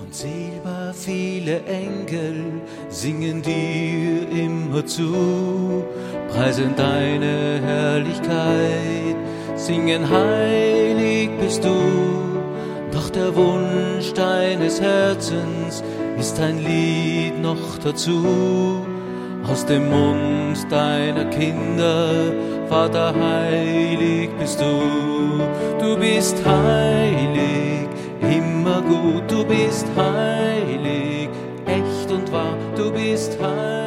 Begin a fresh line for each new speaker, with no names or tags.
Unzählbar viele Engel singen dir immer zu, preisen deine Herrlichkeit, singen heilig bist du. Doch der Wunsch deines Herzens ist ein Lied noch dazu. Aus dem Mund deiner Kinder, Vater, heilig bist du. Du bist heilig, immer gut, du bist heilig, echt und wahr, du bist heilig.